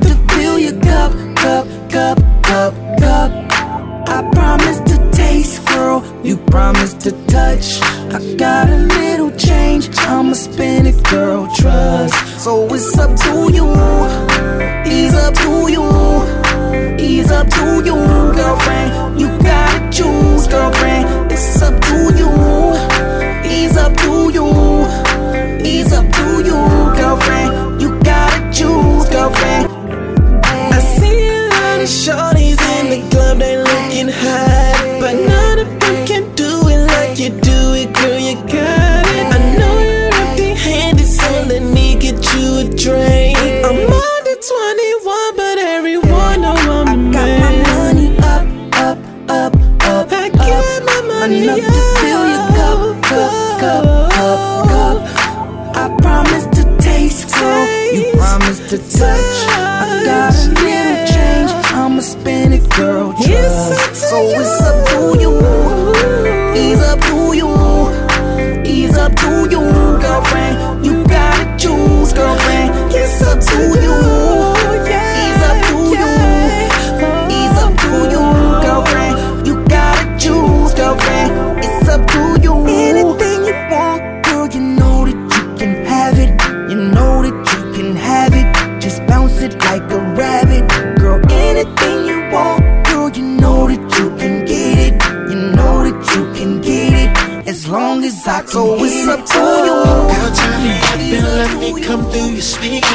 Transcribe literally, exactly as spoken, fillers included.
to fill your cup, cup, cup, cup, cup. I promise to taste, girl, you promise to touch. I got a little change, I'ma spend it, girl, trust. So it's up to you, ease up to you, ease up to you, girlfriend. You gotta choose, girlfriend. It's up to you, ease up to you, ease up to you, girlfriend. You gotta choose, girlfriend. I see a lot of shorties in the club, they looking hot, but none of them can do it like you do it, girl, you got it. I know you're empty-handed, so let me get you a drink. I'm under twenty-one, but everyone know I'm the man. I got my money up, up, up, up, I got my money enough up, to fill your cup, cup, cup, cup, cup. I promise to taste, girl, you promise to touch. I got a little change, I'ma spend it, girl, trust. So it's up to you, ease up to you, ease up to you, girlfriend. You gotta choose, girlfriend. It's up to you, ease up to you, ease up to you, girlfriend. You gotta choose, girlfriend. It's up to you. Anything you want, girl, you know that you can have it. You know that you can have it. Just bounce it like a rabbit, girl. Anything you want, girl, you know that you can get it. You know that you can get it, as long as I can. So it's up to you. Girl, turn me up and let me come through your speaker.